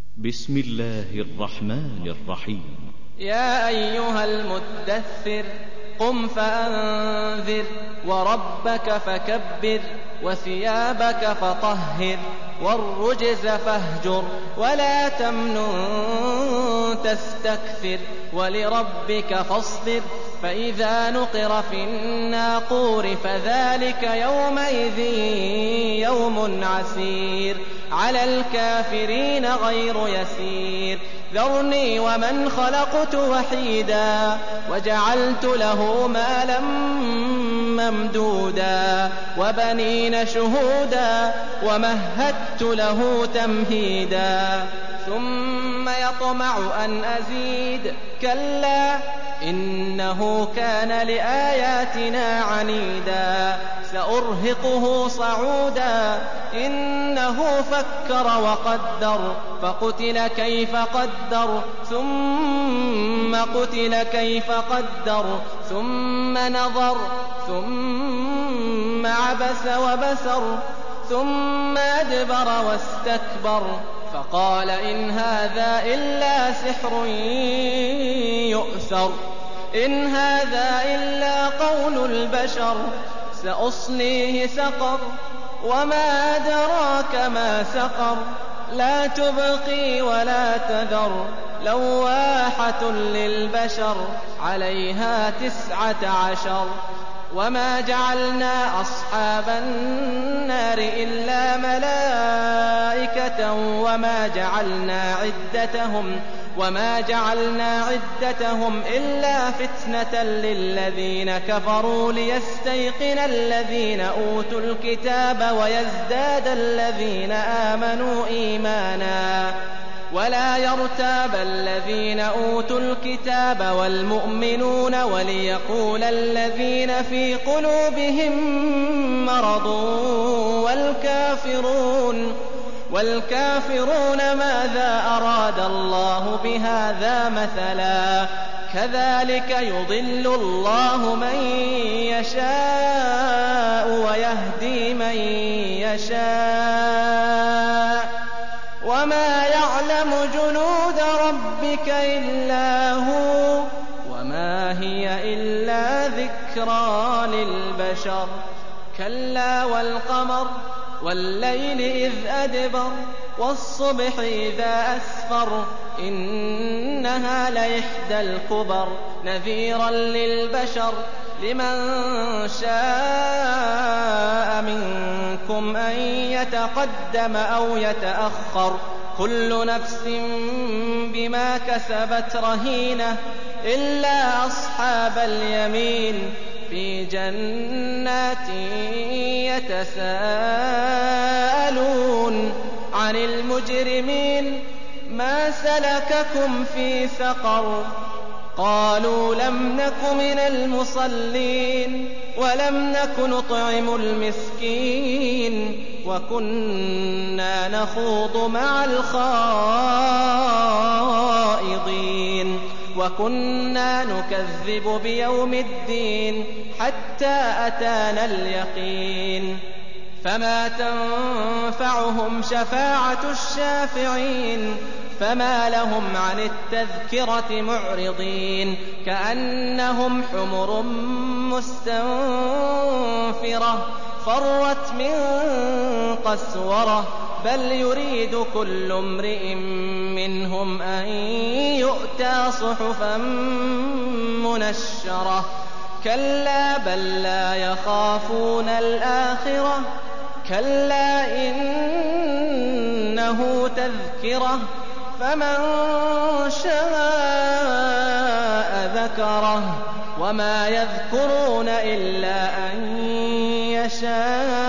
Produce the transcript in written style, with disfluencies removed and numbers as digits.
بسم الله الرحمن الرحيم. يا أيها المدثر قم فأنذر وربك فكبر وثيابك فطهر والرجز فاهجر ولا تمنن تستكثر ولربك فاصبر فإذا نقر في الناقور فذلك يومئذ يوم عسير على الكافرين غير يسير ذرني ومن خلقت وحيدا وجعلت له مالا ممدودا وبنين شهودا ومهدت له تمهيدا ثم يطمع أن أزيد كلا إنه كان لآياتنا عنيدا سأرهقه صعودا إنه فكر وقدر فقتل كيف قدر ثم قتل كيف قدر ثم نظر ثم عبس وبسر ثم أدبر واستكبر فقال إن هذا إلا سحر يؤثر إن هذا إلا قول البشر سأصليه سقر وما أدراك ما سقر لا تبقي ولا تذر لواحة للبشر عليها 19 وما جعلنا أصحاب النار إلا ملائكة وما جعلنا عدتهم إلا فتنة للذين كفروا ليستيقن الذين أوتوا الكتاب ويزداد الذين آمنوا إيمانا ولا يرتاب الذين أوتوا الكتاب والمؤمنون وليقول الذين في قلوبهم مرض والكافرون ماذا أراد الله بهذا مثلا كذلك يضل الله من يشاء ويهدي من يشاء وما يعلم جنود ربك إلا هو وما هي إلا ذكرى للبشر كلا والقمر والليل إذ أدبر والصبح إذا أسفر إنها لإحدى الكبر نذيرا للبشر لمن شاء منكم أن يتقدم أو يتأخر كل نفس بما كسبت رهينة إلا أصحاب اليمين في جنات يتساءلون عن المجرمين ما سلككم في سقر قالوا لم نك من المصلين ولم نك نطعم المسكين وكنا نخوض مع الخائضين وكنا نكذب بيوم الدين حتى أتانا اليقين فما تنفعهم شفاعة الشافعين فما لهم عن التذكرة معرضين كأنهم حمر مستنفرة فرت من قسورة بل يريد كل امرئ منهم أن يؤتى صحفا منشرة كلا بل لا يخافون الآخرة كلا إنه تذكرة فمن شاء ذكره وما يذكرون إلا أن يشاء